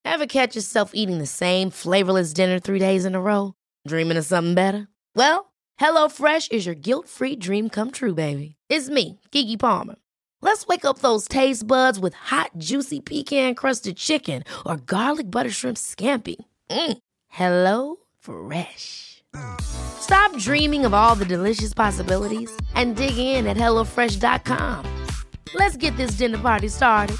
Ever catch yourself eating the same flavorless dinner 3 days in a row? Dreaming of something better? Well, HelloFresh is your guilt-free dream come true, baby. It's me, Keke Palmer. Let's wake up those taste buds with hot, juicy pecan-crusted chicken or garlic butter shrimp scampi. Hello Fresh. Stop dreaming of all the delicious possibilities and dig in at HelloFresh.com. Let's get this dinner party started.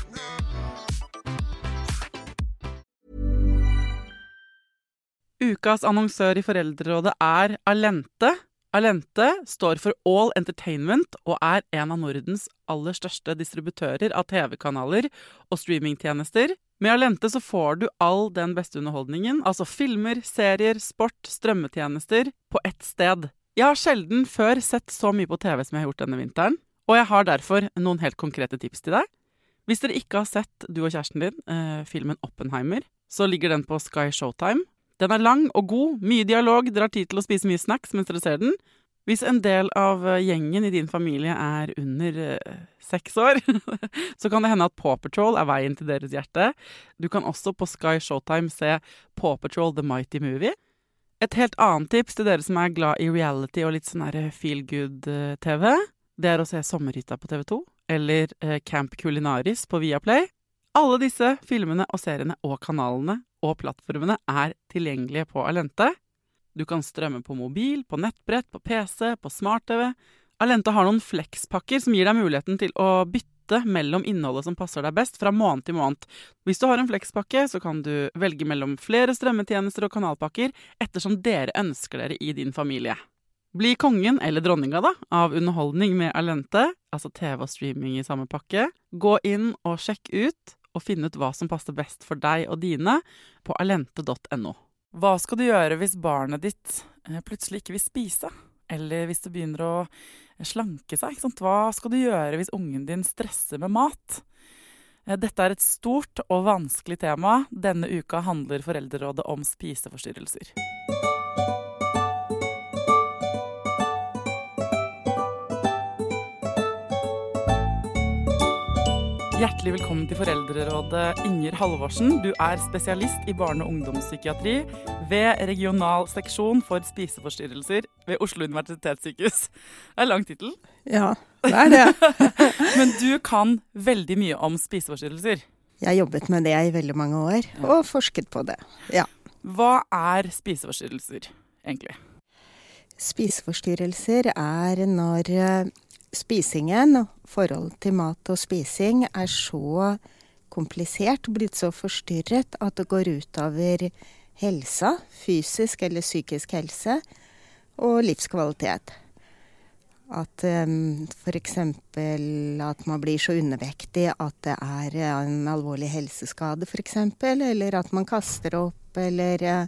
Ukas annonsør I Foreldrerådet Allente. Allente står for All Entertainment og en av Nordens aller største distributører av TV-kanaler og streamingtjenester. Med Allente så får du all den beste underholdningen, altså filmer, serier, sport, strømmetjenester, på ett sted. Jeg har sjelden før sett så mye på TV som jeg har gjort denne vinteren, og jeg har derfor noen helt konkrete tips til deg. Hvis dere ikke har sett, du og kjæresten din, filmen Oppenheimer, så ligger den på Sky Showtime. Den lang og god, mye dialog, dere har tid til å spise mye snacks mens dere ser den. Hvis en del av gjengen I din familie under 6 år, så kan det hende at Paw Patrol veien til deres hjerte. Du kan også på Sky Showtime se Paw Patrol The Mighty Movie. Et helt annet tips til dere som glad I reality og litt sånn feel-good-TV, det å se Sommerhytta på TV2, eller Camp Culinaris på Viaplay. Alle disse filmene og seriene og kanalene og plattformene tilgjengelige på Allente. Du kan strømme på mobil, på nettbrett, på PC, på smart-TV. Allente har noen flexpakker som gir deg muligheten til å bytte mellom innholdet som passer deg best fra måned til måned. Hvis du har en flexpakke, så kan du velge mellom flere strømmetjenester og kanalpakker ettersom dere ønsker dere I din familie. Bli kongen eller dronninga da, av underholdning med Allente, altså TV og streaming I samme pakke. Gå inn og sjekk ut og finne ut hva som passer best for deg og dine på allente.no. Hva skal du gjøre hvis barnet ditt plutselig ikke vil spise? Eller hvis det begynner å slanke seg? Ikke sant? Hva skal du gjøre hvis ungen din stresser med mat? Dette et stort og vanskelig tema. Denne uka handler Foreldrerådet om spiseforstyrrelser. Hjertelig velkommen til Foreldrerådet, Inger Halvorsen. Du spesialist I barne- og ungdomspsykiatri ved regional seksjon for spiseforstyrrelser ved Oslo Universitetssykehus. Det lang titel. Ja, det det. Men du kan veldig mye om spiseforstyrrelser. Jeg har jobbet med det I veldig mange år, og forsket på det. Ja. Hva spiseforstyrrelser, egentlig? Spiseforstyrrelser når spisingen og forhold til mat og spising så komplisert, blitt så forstyrret at det går ut over helsa, fysisk eller psykisk helse, og livskvalitet. At for eksempel at man blir så undervektig at det en alvorlig helseskade for eksempel, eller at man kaster opp, eller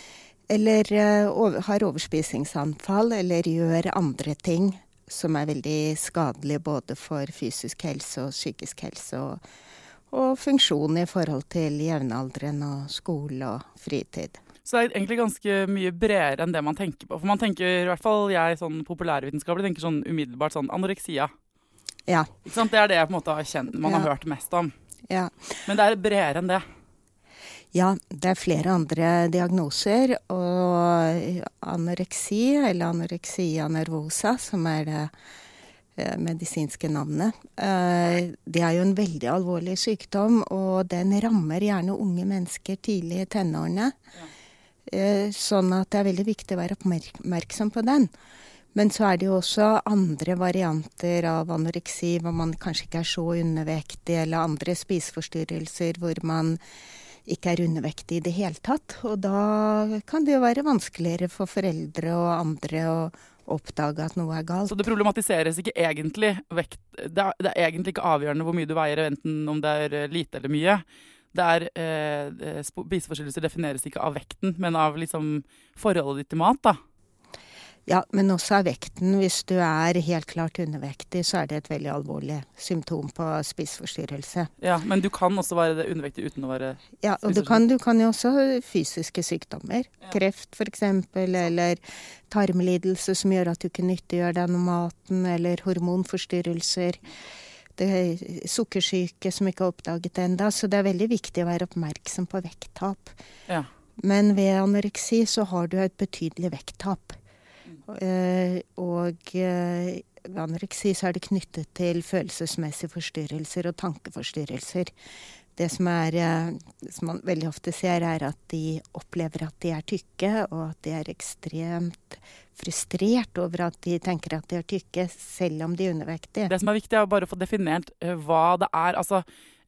har overspisingsanfall, eller gjør andre ting som veldig skadelige både for fysisk helse og psykisk helse og funksjon I forhold til jevnaldren og skole og fritid. Så det egentlig ganske mye bredere enn det man tenker på. For man tenker, I hvert fall jeg sånn populærvitenskapelig, tenker sånn umiddelbart sånn anoreksia. Ja. Ikke sant? Det det jeg på en måte har kjent, man har hørt mest om. Ja. Men det bredere enn det. Ja, det flere andre diagnoser, og anoreksi, eller anorexia nervosa, som det medisinske navnet. Det jo en veldig alvorlig sykdom, og den rammer gjerne unge mennesker tidlig I tenårene. Sånn at det veldig viktig å være oppmerksom på den. Men så det jo også andre varianter av anoreksi, hvor man kanskje ikke så undervektig, eller andre spiseforstyrrelser, hvor man ikke undervektig I det hele tatt. Og da kan det jo være vanskeligere for foreldre og andre å oppdage at noe galt. Så det problematiseres ikke egentlig vekt? Det egentlig ikke avgjørende hvor mye du veier, enten om det lite eller mye. Spiseforstyrrelser defineres ikke av vekten, men av liksom forholdet ditt til mat da. Ja, men også av vekten. Hvis du helt klart undervektig, så det et veldig alvorlig symptom på spiseforstyrrelse. Ja, men du kan også være undervektig uten å være spiseforstyrrelse. Ja, og du kan jo også ha fysiske sykdommer. Ja. Kreft for eksempel, eller tarmlidelse som gjør at du ikke nyttiggjør deg noe maten, eller hormonforstyrrelser. Det er sukkersyke som ikke er oppdaget enda, så det er veldig viktig å være oppmerksom på vekttap. Ja. Men ved anoreksi så har du et betydelig vekttap. Ved anoreksi så er det knyttet til følelsesmessige forstyrrelser og tankeforstyrrelser. Det som man veldig ofte ser, er at de opplever at de er tykke, og at de er ekstremt frustrert over at de tenker at de er tykke, selv om de er undervektige. Det som er viktig er bare å få definert hva det er. Altså,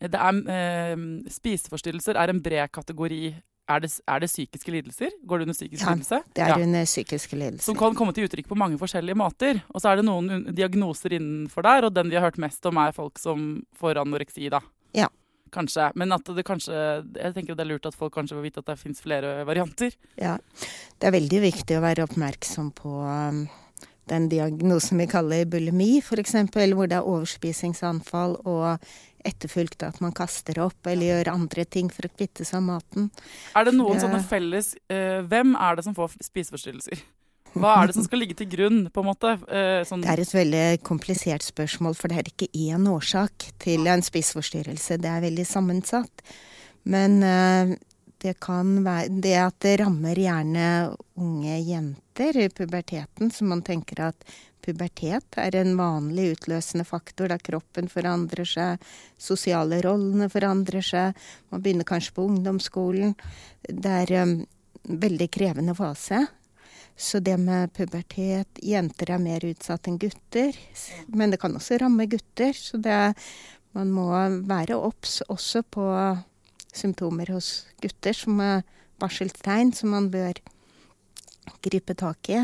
spiseforstyrrelser er en bred kategori. Er det psykiske lidelser? Går det under psykisk lidelse? Ja, det er under psykiske lidelser. Som kan komme til uttrykk på mange forskjellige måter. Og så er det noen diagnoser innenfor der, og den vi har hørt mest om er folk som får anoreksi, da. Ja. Kanskje. Men at det kanskje, jeg tenker det er lurt at folk kanskje vil vite at det finnes flere varianter. Ja, det er veldig viktig å være oppmerksom på den diagnosen vi kaller bulimi, for eksempel, hvor det er overspisingsanfall og etterfulgt at man kaster opp eller gjør andre ting for å kvitte seg av maten. Er det noen sånne felles, hvem er det som får spiseforstyrrelser? Hva er det som skal ligge til grunn, på en måte? Sånn. Det er et veldig komplisert spørsmål, for det er ikke én årsak til en spiseforstyrrelse. Det er veldig sammensatt. Men det kan være det at det rammer gjerne unge jenter i puberteten, så man tenker at pubertet er en vanlig utløsende faktor da kroppen forandrer seg, sosiale rollene forandrer seg, man begynner kanskje på ungdomsskolen. Det er en veldig krevende fase. Så det med pubertet, jenter er mer utsatt enn gutter, men det kan også ramme gutter, så man må være obs også på symptomer hos gutter som er varselstegn, som man bør gripe tak i.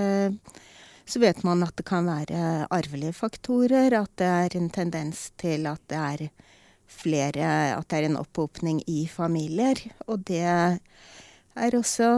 Så vet man at det kan være arvelige faktorer, at det er en tendens til at det er at det er en opphopning i familier, og det er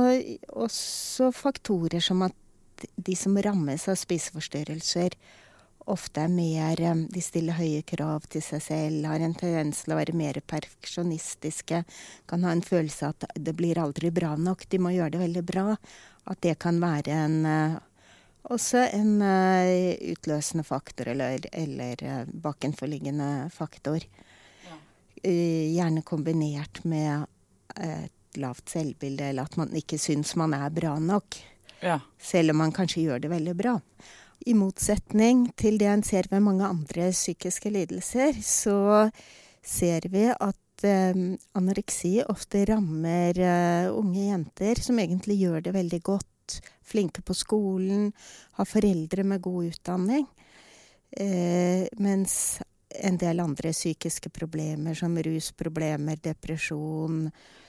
også faktorer som at de som rammes av spiseforstyrrelser ofte er mer, de stiller høye krav til seg selv, har en tendens til å være mer perfeksjonistiske, kan ha en følelse at det blir aldri bra nok, de må gjøre det veldig bra, at det kan være også en utløsende faktor eller bakenforliggende faktor. Ja. Gjerne kombinert med lavt selvbilde, eller at man ikke synes man er bra nok. Ja. Selv om man kanskje gjør det veldig bra. I motsetning til det en ser ved mange andre psykiske lidelser, så ser vi at anoreksi ofte rammer unge jenter som egentlig gjør det veldig godt, flinke på skolen, har foreldre med god utdanning, mens en del andre psykiske problemer som rusproblemer, depresjon,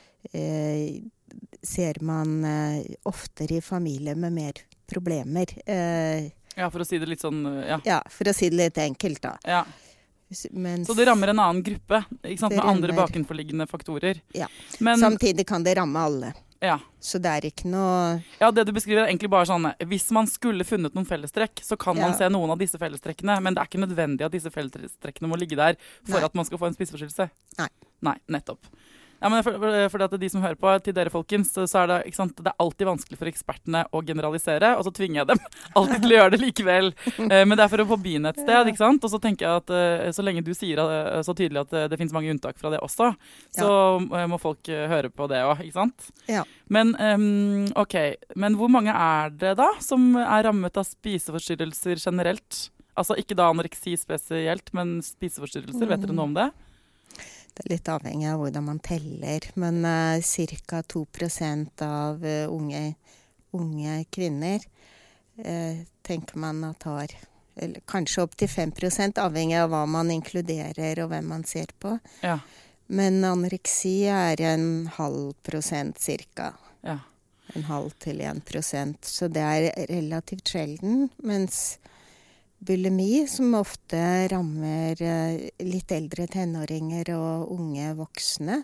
ser man oftere i familier med mer problemer. Ja, for å si det litt sånn, ja. Ja, for å si det litt enkelt, da. Ja. Så det rammer en annen gruppe, ikke sant, med andre bakenforliggende faktorer. Ja, men samtidig kan det ramme alle. Ja. Så det er ikke noe... Ja, det du beskriver er egentlig bare sånn, hvis man skulle funnet noen fellestrekk, så kan man se noen av disse fellestrekkene, men det er ikke nødvendig at disse fellestrekkene må ligge der for at man skal få en spiseforstyrrelse. Nei, nettopp. Ja, men for at de som hører på, til dere folkens, så er det, ikke sant, det er alltid vanskelig for ekspertene å generalisere, og så tvinger jeg dem alltid til å gjøre det likevel. Men det er for å få begynne et sted, ikke sant? Og så tenker jeg at så lenge du sier så tydelig at det finnes mange unntak fra det også, så må folk høre på det også, ikke sant? Ja. Men, ok, men hvor mange er det da som er rammet av spiseforstyrrelser generelt? Altså ikke da anoreksi spesielt, men spiseforstyrrelser, vet dere noe om det? Det er litt avhengig av hvordan man teller, men ca. 2% av unge kvinner tenker man at har, eller kanskje opp til 5%, avhengig av hva man inkluderer og hvem man ser på. Ja. Men anoreksi er 0,5% cirka. Ja. 0,5 til 1%, så det er relativt sjelden, mens bulimi, som ofte rammer litt eldre tenåringer og unge voksne.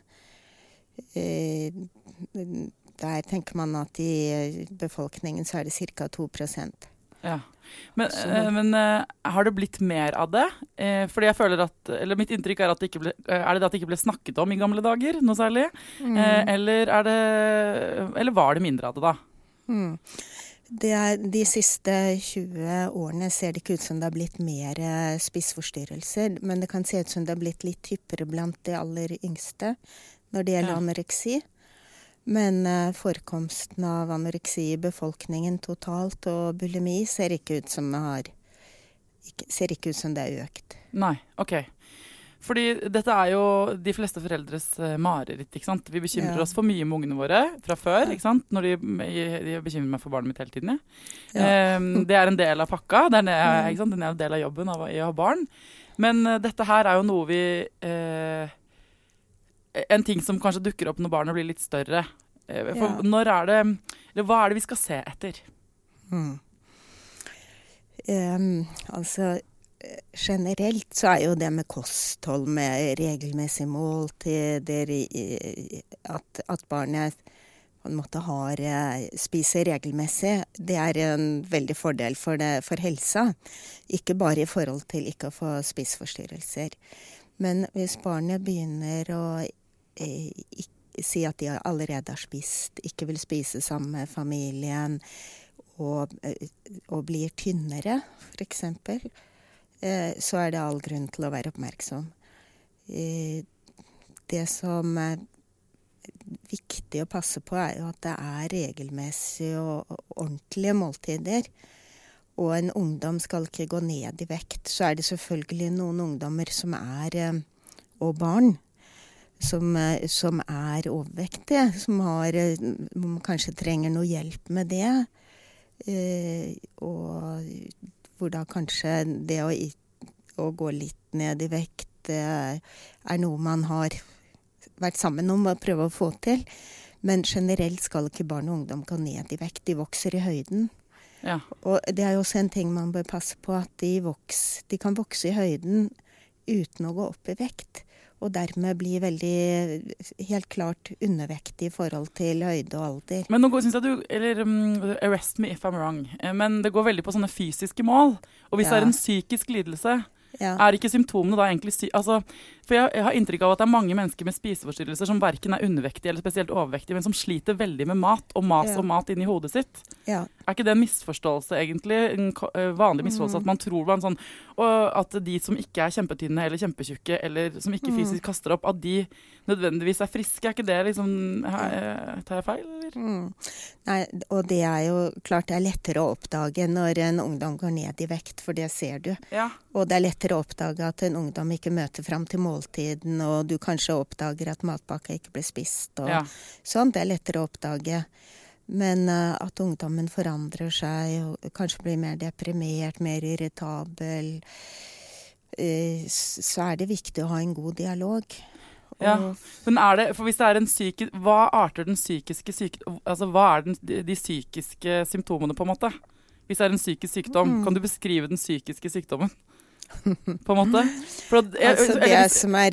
Der tenker man at i befolkningen så er det ca. 2%. Ja. Men har det blitt mer av det? Fordi jeg føler at, eller mitt inntrykk er at det ikke ble snakket om i gamle dager, noe særlig? Eller var det mindre av det da? De siste 20 årene ser det ikke ut som det har blitt mer spiseforstyrrelser, men det kan se ut som det har blitt litt hyppigere blant de aller yngste når det gjelder anoreksi. Men forekomsten av anoreksi i befolkningen totalt og bulimi ser ikke ut som det er økt. Nei, ok. Fordi dette er jo de fleste foreldres mareritt, ikke sant? Vi bekymrer oss for mye med ungene våre fra før, ikke sant? Når de bekymrer meg for barnet mitt hele tiden, det er en del av pakka, ikke sant? Det er en del av jobben i å ha barn. Men dette her er jo noe vi... en ting som kanskje dukker opp når barnet blir litt større. For når er det... Eller hva er det vi skal se etter? Generelt så er jo det med kosthold, med regelmessige måltider, at barnet på en måte spiser regelmessig, det er en veldig fordel for helsa. Ikke bare i forhold til ikke å få spiseforstyrrelser. Men hvis barnet begynner å si at de allerede har spist, ikke vil spise sammen med familien, og blir tynnere, for eksempel, så er det all grunn til å være oppmerksom. Det som er viktig å passe på er jo at det er regelmessige og ordentlige måltider. Og en ungdom skal ikke gå ned i vekt. Så er det selvfølgelig noen ungdommer som og barn som er overvektige, som kanskje trenger noe hjelp med det. Og hvor da kanskje det å gå litt ned i vekt er noe man har vært sammen om å prøve å få til. Men generelt skal ikke barn og ungdom gå ned i vekt. De vokser i høyden. Ja. Og det er jo også en ting man bør passe på, at de kan vokse i høyden uten å gå opp i vekt. Og dermed blir veldig helt klart undervektig i forhold til høyde og alder. Men nå synes jeg arrest me if I'm wrong, men det går veldig på sånne fysiske mål. Og hvis det er en psykisk lidelse, er ikke symptomene da egentlig for jeg har inntrykk av at det er mange mennesker med spiseforstyrrelser som hverken er undervektige eller spesielt overvektige, men som sliter veldig med mat og mat inni hodet sitt. Ja. Er ikke det en misforståelse egentlig? En vanlig misforståelse at man tror at de som ikke er kjempetynne eller kjempetjukke, eller som ikke fysisk kaster opp, at de nødvendigvis er friske? Er ikke det liksom... Tar jeg feil, eller? Nei, og det er jo klart det er lettere å oppdage når en ungdom går ned i vekt, for det ser du. Ja. Og det er lettere å oppdage at en ungdom ikke møter fram til måltiden, og du kanskje oppdager at matpakka ikke ble spist, og sånn. Det er lettere å oppdage. Men at ungdommen forandrer seg, og kanskje blir mer deprimert, mer irritabel, så er det viktig å ha en god dialog. Ja, men for hvis det er hva arter den psykiske hva er de psykiske symptomene på en måte? Hvis det er en psykisk sykdom, kan du beskrive den psykiske sykdommen? På en måte? Det som er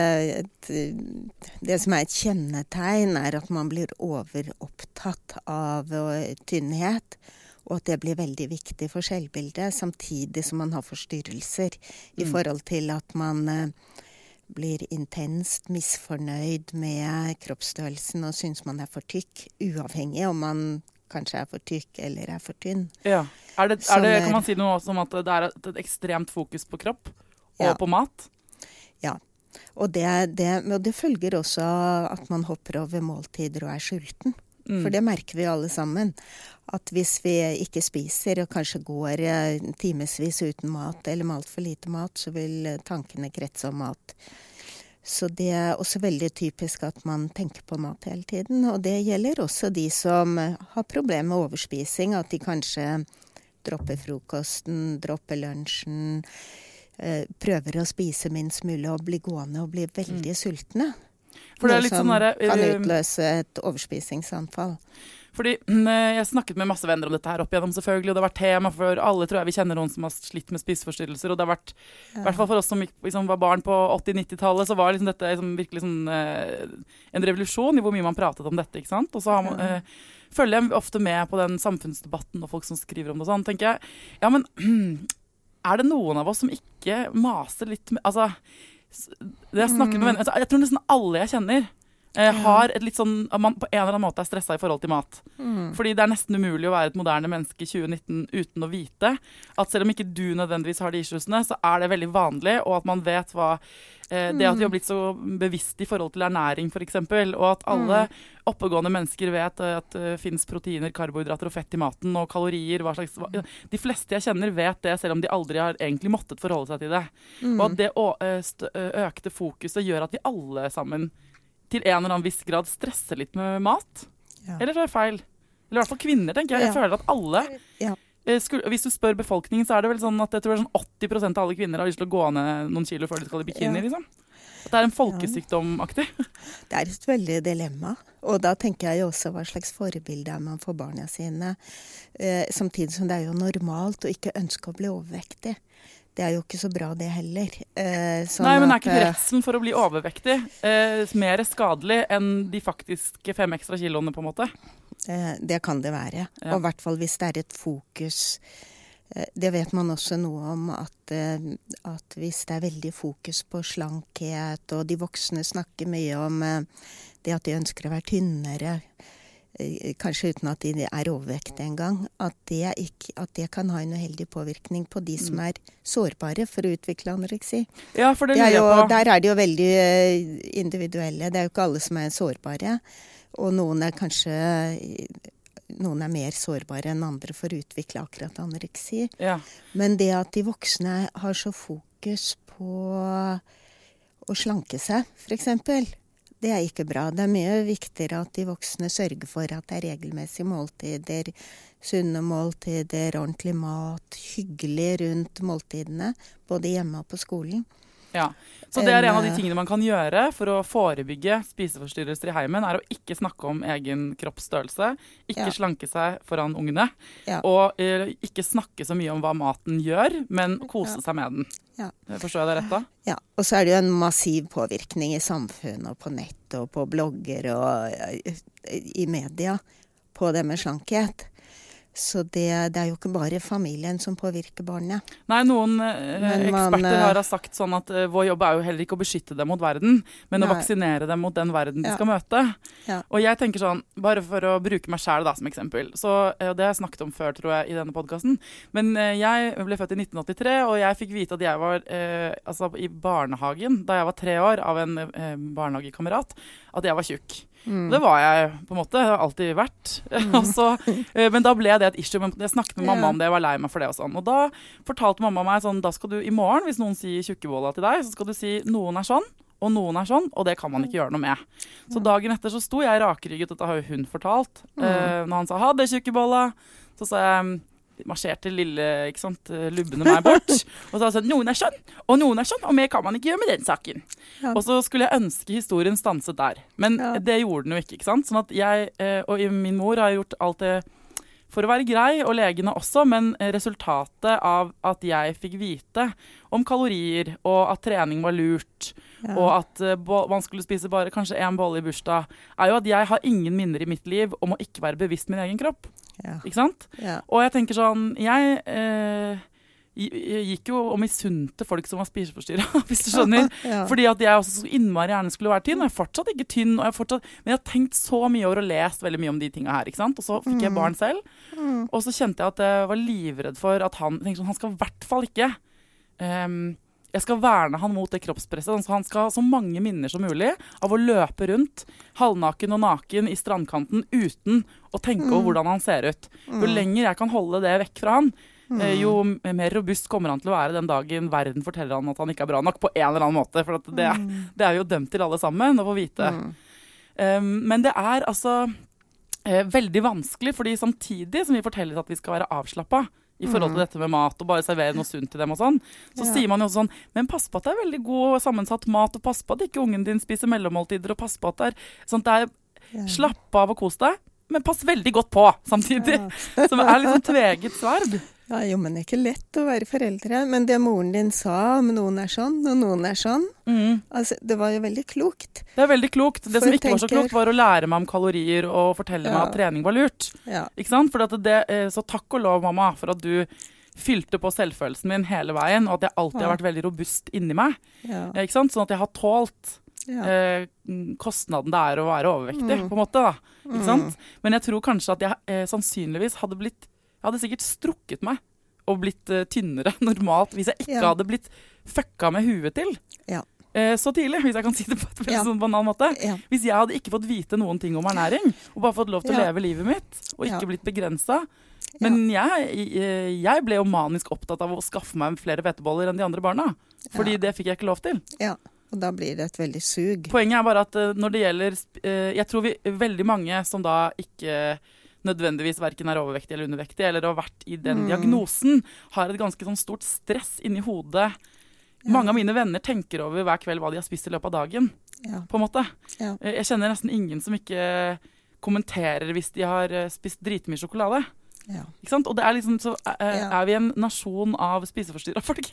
et kjennetegn er at man blir overopptatt av tynnhet, og at det blir veldig viktig for selvbildet, samtidig som man har forstyrrelser i forhold til at man blir intenst misfornøyd med kroppsstørrelsen og synes man er for tykk, uavhengig om man kanskje er for tykk eller er for tynn. Ja. Kan man si noe som at det er et ekstremt fokus på kropp og på mat? Ja, og det følger også at man hopper over måltider og er sulten. For det merker vi alle sammen. At hvis vi ikke spiser og kanskje går timesvis uten mat eller med alt for lite mat, så vil tankene kretse om mat. Så det er også veldig typisk at man tenker på mat hele tiden. Og det gjelder også de som har problemer med overspising, at de kanskje dropper frokosten, dropper lunsjen, prøver å spise minst mulig og bli gående og bli veldig sultne. For det er litt sånn kan utløse et overspisingsanfall. Fordi jeg snakket med masse venner om dette her opp igjennom selvfølgelig, og det har vært tema for alle, tror jeg vi kjenner noen som har slitt med spiseforstyrrelser, og det har vært, i hvert fall for oss som var barn på 80-90-tallet, så var liksom dette virkelig en revolusjon i hvor mye man pratet om dette, ikke sant? Og så følger jeg ofte med på den samfunnsdebatten og folk som skriver om det og sånn, tenker jeg, ja, men er det noen av oss som ikke maser litt med, det jeg snakker med venner, jeg tror nesten alle jeg kjenner har et litt sånn, at man på en eller annen måte stresset I forhold til mat. Fordi det nesten umulig å være et moderne menneske I 2019 uten å vite at selv om ikke du nødvendigvis har de issuesene, så det veldig vanlig, og at man vet hva det at vi har blitt så bevisst I forhold til ernæring for eksempel, og at alle oppegående mennesker vet at det finnes proteiner, karbohydrater og fett I maten, og kalorier, de fleste jeg kjenner vet det, selv om de aldri har egentlig måttet forholde seg til det. Og at det økte fokuset gjør at vi alle sammen til en eller annen viss grad stresser litt med mat. Eller så det feil. Eller I hvert fall kvinner, tenker jeg. Jeg føler at alle hvis du spør befolkningen, så det vel sånn at jeg tror sånn 80% av alle kvinner har lyst til å gå ned noen kilo før de skal I bikini, liksom. At det en folkesykdomaktig. Det et veldig dilemma. Og da tenker jeg jo også hva slags forbilde man for barna sine. Samtidig som det jo normalt å ikke ønske å bli overvektig. Det jo ikke så bra det heller. Sånn Nei, men ikke redselen for å bli overvektig mer skadelig enn de faktiske 5 ekstra kiloene på en måte? Det kan det være. Og I hvert fall hvis det et fokus. Det vet man også noe om at hvis det veldig fokus på slankhet, og de voksne snakker mye om det at de ønsker å være tynnere, kanskje uten at de overvektige en gang, at det kan ha en uheldig påvirkning på de som sårbare for å utvikle anoreksi. Ja, for det lurer jeg på. Der det jo veldig individuelle. Det jo ikke alle som sårbare, og noen kanskje mer sårbare enn andre for å utvikle akkurat anoreksi. Ja. Men det at de voksne har så fokus på å slanke seg, for eksempel, det ikke bra. Det mye viktigere at de voksne sørger for at det regelmessige måltider, sunne måltider, ordentlig mat, hyggelig rundt måltidene, både hjemme og på skolen. Ja, så det en av de tingene man kan gjøre for å forebygge spiseforstyrrelser I heimen, å ikke snakke om egen kroppsstørrelse, ikke slanke seg foran ungene, og ikke snakke så mye om hva maten gjør, men kose seg med den. Forstår jeg det rett da? Ja, og så det jo en massiv påvirkning I samfunnet, og på nett, og på blogger, og I media, på det med slankhet. Så det jo ikke bare familien som påvirker barnet. Nei, noen eksperter har sagt sånn at vår jobb jo heller ikke å beskytte dem mot verden, men å vaksinere dem mot den verden de skal møte. Og jeg tenker sånn, bare for å bruke meg selv da, som eksempel, så det har jeg snakket om før, tror jeg, I denne podcasten, men jeg ble født I 1983, og jeg fikk vite at jeg var I barnehagen, da jeg var 3 år, av en barnehagekamerat, at jeg var tjukk. Det var jeg på en måte, det har alltid vært. Men da ble det et issue. Jeg snakket med mamma om det, jeg var lei meg for det og sånn. Og da fortalte mamma meg sånn, da skal du I morgen, hvis noen sier tjukkebolla til deg, så skal du si noen sånn, og noen sånn, og det kan man ikke gjøre noe med. Så dagen etter så sto jeg rakrygget, dette har jo hun fortalt, når han sa, ha det tjukkebolla, så sa jeg, marsjerte lille, ikke sant, lubbene meg bort. Og så sa jeg sånn, noen sånn, og mer kan man ikke gjøre med den saken. Og så skulle jeg ønske historien stanset der. Men det gjorde den jo ikke sant? Sånn at jeg, og min mor har gjort alt det for å være grei, og legene også, men resultatet av at jeg fikk vite om kalorier, og at trening var lurt, og at man skulle spise bare kanskje 1 bolle I bursdag, jo at jeg har ingen minner I mitt liv om å ikke være bevisst min egen kropp. Ikke sant? Og jeg tenker sånn, jeg gikk jo og misunte folk som var spiseforstyrret, hvis du skjønner. Fordi at jeg også så innmari gjerne skulle være tynn, og jeg fortsatt ikke tynn, og men jeg har tenkt så mye over og lest veldig mye om de tingene her, ikke sant? Og så fikk jeg barn selv, og så kjente jeg at jeg var livredd for at tenkte sånn, han skal I hvert fall ikke, jeg skal verne han mot det kroppspresset, så han skal ha så mange minner som mulig av å løpe rundt, halvnaken og naken I strandkanten, uten å tenke over hvordan han ser ut. Jo lenger jeg kan holde det vekk fra han, jo mer robust kommer han til å være den dagen verden forteller han at han ikke bra nok på en eller annen måte, for at det jo dømt til alle sammen å få vite. Men det altså veldig vanskelig, fordi samtidig som vi forteller at vi skal være avslappet I forhold til dette med mat, og bare servere noe sunt til dem og sånn, så sier man jo sånn, men pass på at det veldig god sammensatt mat, og pass på at ikke ungen din spiser mellommåltider, og pass på at sånn at det slapp av og kos deg, men pass veldig godt på samtidig, som litt sånn tveget sverd. Ja, jo, men det ikke lett å være foreldre. Men det moren din sa om noen sånn, og noen sånn, altså, det var jo veldig klokt. Det veldig klokt. Det som ikke var så klokt var å lære meg om kalorier og fortelle meg at trening var lurt. Ikke sant? For at så takk og lov, mamma, for at du fylte på selvfølelsen min hele veien, og at jeg alltid har vært veldig robust inni meg. Ikke sant? Sånn at jeg har tålt kostnaden det å være overvektig, på en måte da. Ikke sant? Men jeg tror kanskje at jeg sannsynligvis jeg hadde sikkert strukket meg og blitt tynnere normalt hvis jeg ikke hadde blitt fucka med huet til. Så tidlig, hvis jeg kan si det på et veldig sånn banal måte. Hvis jeg hadde ikke fått vite noen ting om ernæring, og bare fått lov til å leve livet mitt, og ikke blitt begrenset. Men jeg ble jo manisk opptatt av å skaffe meg flere hveteboller enn de andre barna. Fordi det fikk jeg ikke lov til. Ja, og da blir det et veldig sug. Poenget bare at når det gjelder, jeg tror veldig mange som da ikke nødvendigvis hverken overvektig eller undervektig, eller har vært i den diagnosen, har et ganske sånn stort stress inni hodet. Mange av mine venner tenker over hver kveld hva de har spist i løpet av dagen, på en måte. Jeg kjenner nesten ingen som ikke kommenterer hvis de har spist dritmye sjokolade. Ikke sant? Og det liksom, så vi en nasjon av spiseforstyrret folk.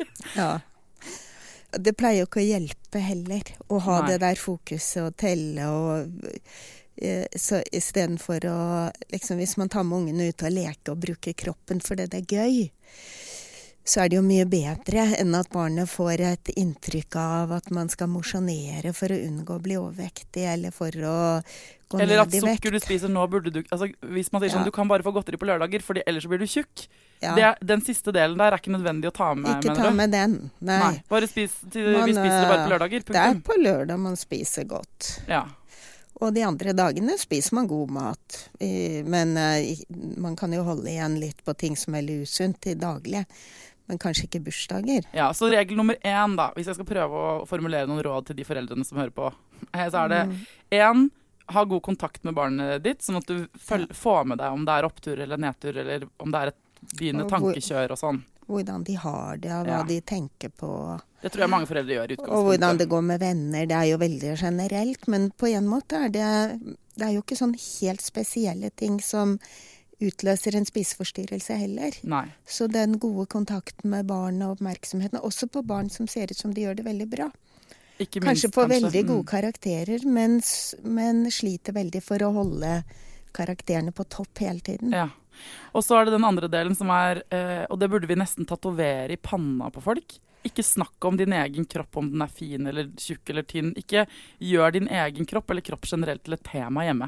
Det pleier jo ikke å hjelpe heller, å ha det der fokuset og telle og... Så i stedet for å, liksom, hvis man tar med ungene ut og leke og bruke kroppen for det er gøy, så det jo mye bedre enn at barnet får et inntrykk av at man skal mosjonere for å unngå å bli overvektig, eller for å gå eller ned i vekt. Eller at sukker du spiser nå burde du, altså hvis man sier sånn, du kan bare få godteri på lørdager, for ellers så blir du tjukk. Den siste delen der ikke nødvendig å ta med, ikke ta med den, nei. Bare vi spiser det bare på lørdager, punktum. Det på lørdag man spiser godt. Og de andre dagene spiser man god mat. Men man kan jo holde igjen litt på ting som veldig usunt til daglig. Men kanskje ikke bursdager. Ja, så regel nummer 1 da, hvis jeg skal prøve å formulere noen råd til de foreldrene som hører på, så det 1, ha god kontakt med barnet ditt, sånn at du får med deg om det opptur eller nedtur, eller om det et begynnende tankekjør og sånn. Hvordan de har det, og hva de tenker på. Det tror jeg mange foreldre gjør i utgangspunktet. Og hvordan det går med venner, det jo veldig generelt. Men på en måte det jo ikke sånn helt spesielle ting som utløser en spiseforstyrrelse heller. Nei. Så den gode kontakten med barn og oppmerksomheten, også på barn som ser ut som de gjør det veldig bra. Ikke minst, kanskje på veldig gode karakterer, men sliter veldig for å holde karakterene på topp hele tiden. Ja. Og så det den andre delen som og det burde vi nesten tatovere i panna på folk. Ikke snakk om din egen kropp, om den fin eller tjukk eller tynn. Ikke gjør din egen kropp eller kropp generelt til et tema hjemme.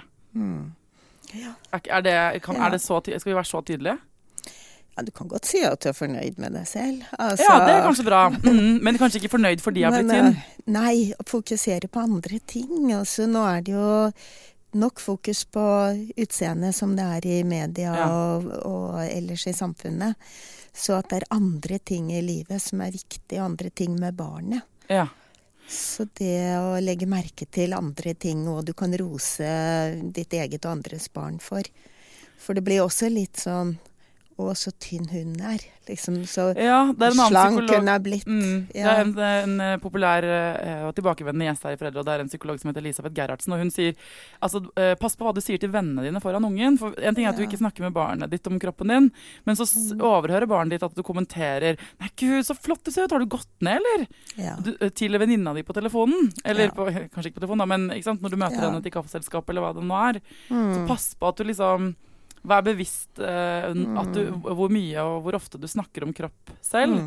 Skal vi være så tydelige? Ja, du kan godt si at du fornøyd med deg selv. Altså, ja, det kanskje bra. Men kanskje ikke fornøyd fordi jeg har blitt tynn. Nei, å fokusere på andre ting. Altså, nå det jo nok fokus på utseende som det i media og ellers i samfunnet. Så at det andre ting i livet som viktig, andre ting med barnet. Ja. Så det å legge merke til andre ting, og du kan rose ditt eget og andres barn for. For det blir også litt sånn, å, så tynn hun liksom, så slank hun blitt. Det en populær og tilbakevendende gjest her i Foreldre, og det en psykolog som heter Elisabeth Gerhardsen, og hun sier, altså, pass på hva du sier til vennene dine foran ungen, for en ting at du ikke snakker med barnet ditt om kroppen din, men så overhører barnet ditt at du kommenterer, nei gud, så flott du ser ut, har du gått ned, eller? Til venninna di på telefonen, eller kanskje ikke på telefonen da, men ikke sant, når du møter henne til kaffeselskap, eller hva det nå så pass på at du liksom vær bevisst hvor mye og hvor ofte du snakker om kropp selv.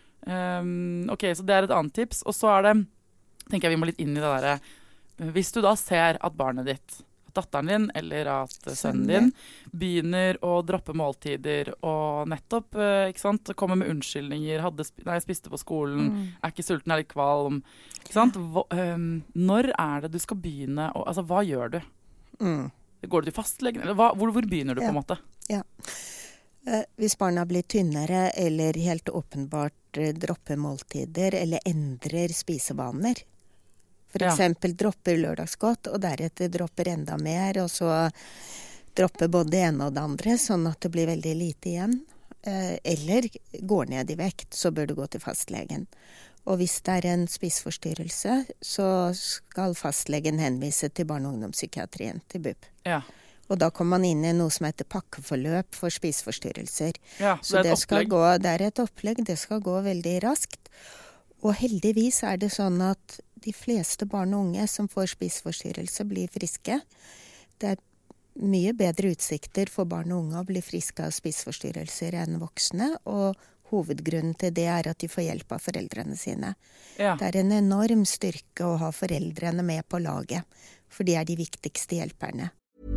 Ok, så det et annet tips. Og så det, tenker jeg vi må litt inn i det der. Hvis du da ser at barnet ditt, at datteren din eller at sønnen din begynner å droppe måltider og nettopp, ikke sant, kommer med unnskyldninger, jeg spiste på skolen, ikke sulten, litt kvalm, ikke sant? Når det du skal begynne, altså hva gjør du? Går du til fastlegen, eller hvor begynner du på en måte? Ja. Hvis barna blir tynnere, eller helt åpenbart dropper måltider, eller endrer spisevaner. For eksempel dropper lørdagsgodt, og deretter dropper enda mer, og så dropper både det ene og det andre, sånn at det blir veldig lite igjen. Eller går ned i vekt, så bør du gå til fastlegen. Og hvis det en spiseforstyrrelse, så skal fastlegen henvise til barne- og ungdomspsykiatrien, til BUP. Ja. Og da kommer man inn i noe som heter pakkeforløp for spiseforstyrrelser. Ja, så det et opplegg, det skal gå veldig raskt. Og heldigvis det sånn at de fleste barn og unge som får spiseforstyrrelse blir friske. Det mye bedre utsikter for barn og unge å bli friske av spiseforstyrrelser enn voksne, og hovedgrunnen til det at de får hjelp av foreldrene sine. Ja. Det en enorm styrke å ha foreldrene med på laget, for de de viktigste hjelperne.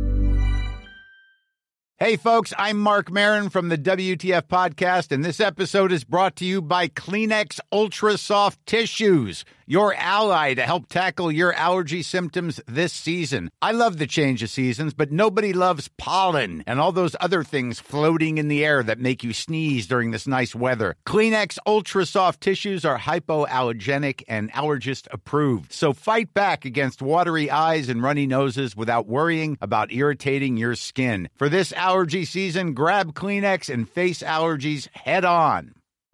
Hey folks, I'm Mark Maron from the WTF podcast, and this episode is brought to you by Kleenex Ultra Soft Tissues, your ally to help tackle your allergy symptoms this season. I love the change of seasons, but nobody loves pollen and all those other things floating in the air that make you sneeze during this nice weather. Kleenex Ultra Soft Tissues are hypoallergenic and allergist approved, so fight back against watery eyes and runny noses without worrying about irritating your skin. For this allergy season, grab Kleenex and face allergies head on.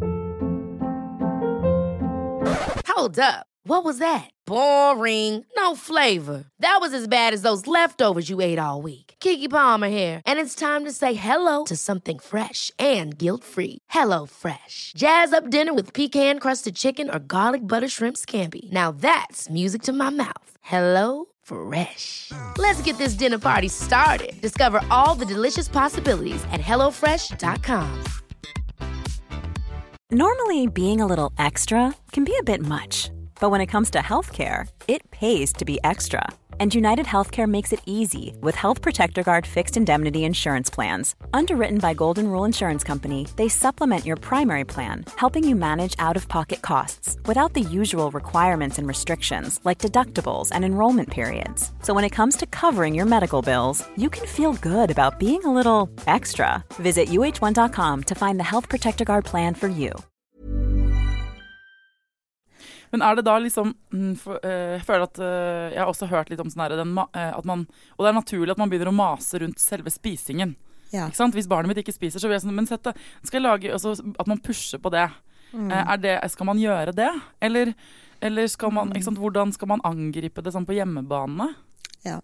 Hold up. What was that? Boring. No flavor. That was as bad as those leftovers you ate all week. Keke Palmer here, and it's time to say hello to something fresh and guilt-free. Hello Fresh. Jazz up dinner with pecan-crusted chicken or garlic butter shrimp scampi. Now that's music to my mouth. Hello Fresh. Let's get this dinner party started. Discover all the delicious possibilities at hellofresh.com. Normally, being a little extra can be a bit much. But when it comes to healthcare, it pays to be extra. And United Healthcare makes it easy with Health Protector Guard fixed indemnity insurance plans. Underwritten by Golden Rule Insurance Company, they supplement your primary plan, helping you manage out-of-pocket costs without the usual requirements and restrictions like deductibles and enrollment periods. So when it comes to covering your medical bills, you can feel good about being a little extra. Visit uh1.com to find the Health Protector Guard plan for you. Men det da liksom, jeg føler at jeg har også hørt litt om sånn her, at man, og det naturlig at man begynner å mase rundt selve spisingen. Ja. Ikke sant? Hvis barnet mitt ikke spiser, så vil jeg sånn, men skal jeg lage, altså, at man pusher på det. Skal man gjøre det? Eller skal man, ikke sant, hvordan skal man angripe det sånn på hjemmebane? Ja.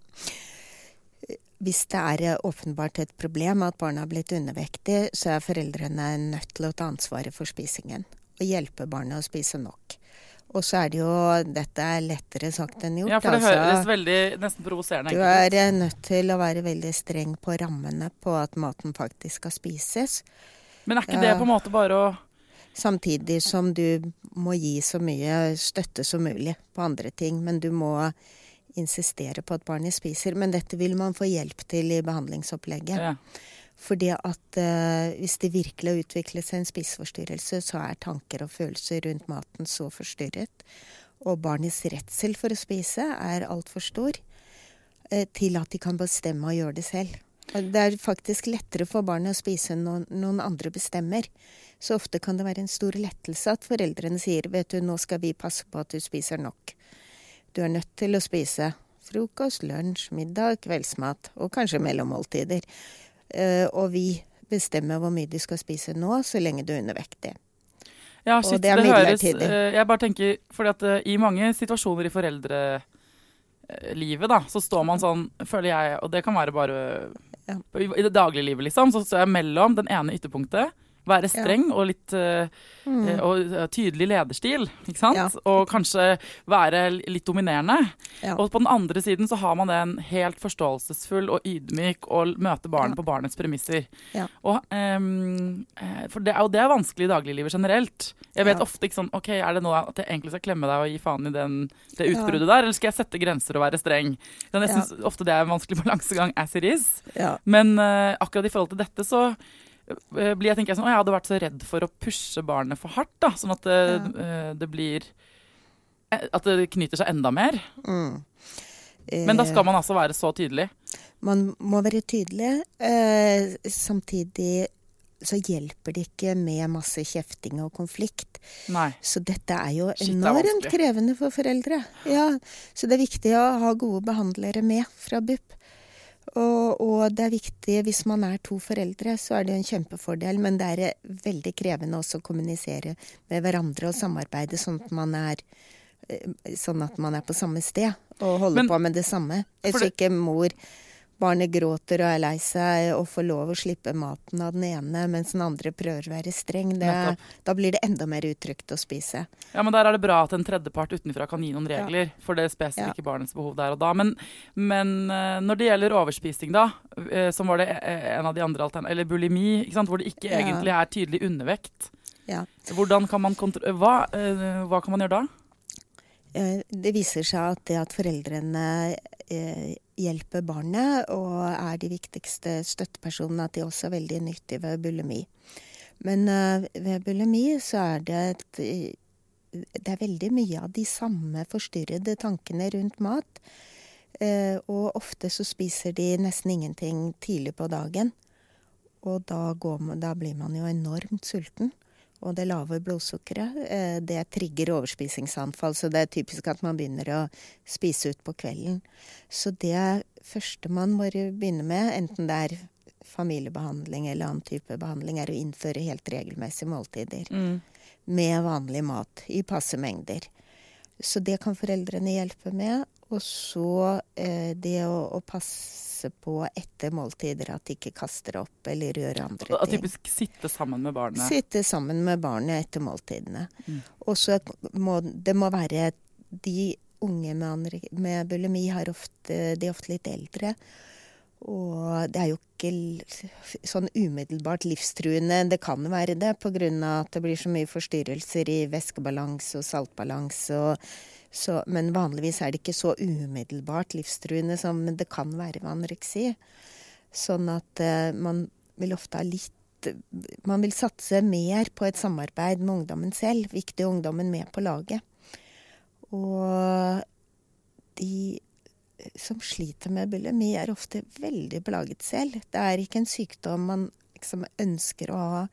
Hvis det åpenbart et problem at barna har blitt undervektige, så foreldrene nødt til å ta ansvaret for spisingen og hjelpe barna å spise nok. Og så det jo, dette lettere sagt enn gjort. Ja, for det høres veldig nesten provoserende. Du nødt til å være veldig streng på rammene på at maten faktisk skal spises. Men ikke det på en måte bare å... Samtidig som du må gi så mye støtte som mulig på andre ting, men du må insistere på at barnet spiser. Men dette vil man få hjelp til i behandlingsopplegget. Ja. Fordi at hvis det virkelig har utviklet seg en spiseforstyrrelse, så tanker og følelser rundt maten så forstyrret. Og barnets redsel for å spise alt for stor til at de kan bestemme og gjøre det selv. Og det faktisk lettere for barnet å spise enn noen andre bestemmer. Så ofte kan det være en stor lettelse at foreldrene sier, vet du, nå skal vi passe på at du spiser nok. Du nødt til å spise frokost, lunsj, middag, kveldsmat og kanskje mellommåltider. Og vi bestemmer hvor mye du skal spise nå, så lenge du undervektig. Ja, shit, og det midlertidig. Jeg bare tenker, fordi at i mange situasjoner i foreldrelivet da, så står man sånn, føler jeg, og det kan være bare i det daglige livet liksom, så står jeg mellom den ene ytterpunktet, være streng og litt og tydelig lederstil, ikke sant? Ja. Og kanskje være litt dominerende. Ja. Og på den andre siden så har man en helt forståelsesfull og ydmyk og møte barnet på barnets premisser. Ja. Og, for det vanskelig i dagliglivet generelt. Jeg vet ofte ikke sånn, ok, det nå at jeg egentlig skal klemme deg og gi faen i det utbruddet der, eller skal jeg sette grenser og være streng? Jeg synes ofte det en vanskelig balansegang as it is. Ja. Men akkurat i forhold til dette så tenker jeg sånn, jeg hadde vært så redd for å pushe barnet for hardt da, sånn at det blir at det knyter seg enda mer. Men da skal man altså være så tydelig. Man må være tydelig, samtidig så hjelper det ikke med masse kjefting og konflikt. Nei. Så dette jo enormt krevende for foreldre. Ja, så det viktig å ha gode behandlere med fra BUP. Og det viktig, hvis man 2 foreldre, så det jo en kjempefordel, men det veldig krevende også å kommunisere med hverandre og samarbeide sånn at man på samme sted og holder på med det samme. Så ikke barnet gråter og lei seg og får lov å slippe maten av den ene, mens den andre prøver å være streng. Da blir det enda mer utrygt å spise. Ja, men der det bra at en tredjepart utenfra kan gi noen regler for det spesifikke barnets behov der og da. Men når det gjelder overspising da, som var det en av de andre alternativene, eller bulimi, ikke sant, hvor det ikke egentlig tydelig undervekt. Ja. Hvordan kan man hva kan man gjøre da? Det viser seg at det at foreldrene hjelper barnet og de viktigste støttepersonene, at de også er veldig nyttige ved bulimi. Men ved bulimi så det er veldig mye av de samme forstyrrede tankene rundt mat. Og ofte så spiser de nesten ingenting tidlig på dagen. Og da blir man jo enormt sulten. Og det lave blodsukkeret, det trigger overspisingsanfall. Så det er typisk at man begynner å spise ut på kvelden. Så det første man må begynne med, enten det familiebehandling eller annen type behandling, å innføre helt regelmessige måltider. Med vanlig mat i passe mengder. Så det kan foreldrene hjelpe med. Og så det å passe på etter måltider at de ikke kaster opp eller gjør andre ting. Typisk sitte sammen med barnet. Sitte sammen med barnet etter måltidene. Og så det må være de unge med bulimi de er ofte litt eldre. Og det jo ikke sånn umiddelbart livstruende. Det kan være det på grunn av at det blir så mye forstyrrelser i væskebalanse og saltbalanse. Men vanligvis det ikke så umiddelbart livstruende som det kan være ved anoreksi. Sånn at man vil ofte man vil satse mer på et samarbeid med ungdommen selv. Viktig ungdommen med på laget. Og de som sliter med bulimi ofte veldig plaget selv. Det ikke en sykdom man liksom ønsker å ha.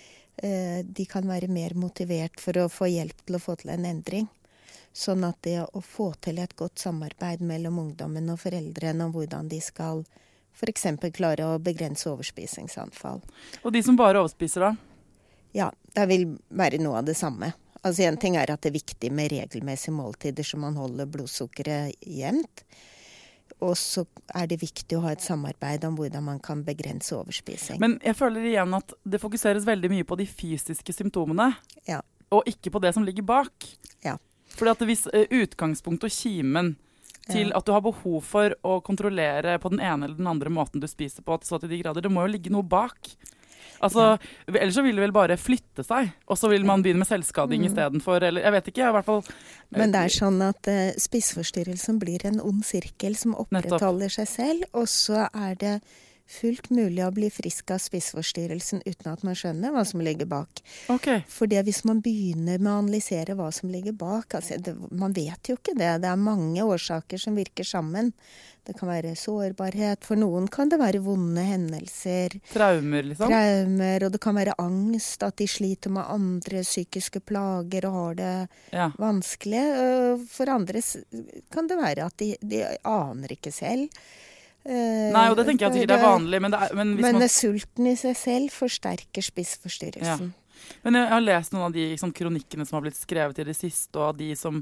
De kan være mer motivert for å få hjelp til å få til en endring. Sånn at det å få til et godt samarbeid mellom ungdommen og foreldrene om hvordan de skal for eksempel klare å begrense overspisingsanfall. Og de som bare overspiser da? Ja, det vil være noe av det samme. Altså en ting at det viktig med regelmessige måltider så man holder blodsukkeret jevnt. Og så det viktig å ha et samarbeid om hvordan man kan begrense overspising. Men jeg føler igjen at det fokuseres veldig mye på de fysiske symptomene, ja. Og ikke på det som ligger bak. Ja. Fordi at hvis utgangspunkt og kimen til at du har behov for å kontrollere på den ene eller den andre måten du spiser på, så til de grader, det må jo ligge noe bak. Altså, ellers så vil det vel bare flytte seg, og så vil man begynne med selvskading i stedet for, eller jeg vet ikke, i hvert fall. Men det sånn at spiseforstyrrelsen blir en ond sirkel som opprettholder seg selv, og så det fullt mulig å bli frisk av spiseforstyrrelsen uten at man skjønner hva som ligger bak. Okay. Fordi hvis man begynner med å analysere hva som ligger bak, man vet jo ikke det. Det mange årsaker som virker sammen. Det kan være sårbarhet. For noen kan det være vonde hendelser. Traumer, liksom? Traumer, og det kan være angst, at de sliter med andre psykiske plager og har det vanskelig. For andre kan det være at de aner ikke selv. Nei, og det tenker jeg at det vanlig, men sulten i seg selv forsterker spiseforstyrrelsen. Ja. Men jeg har lest noen av de kronikkene som har blitt skrevet i det siste, og av de som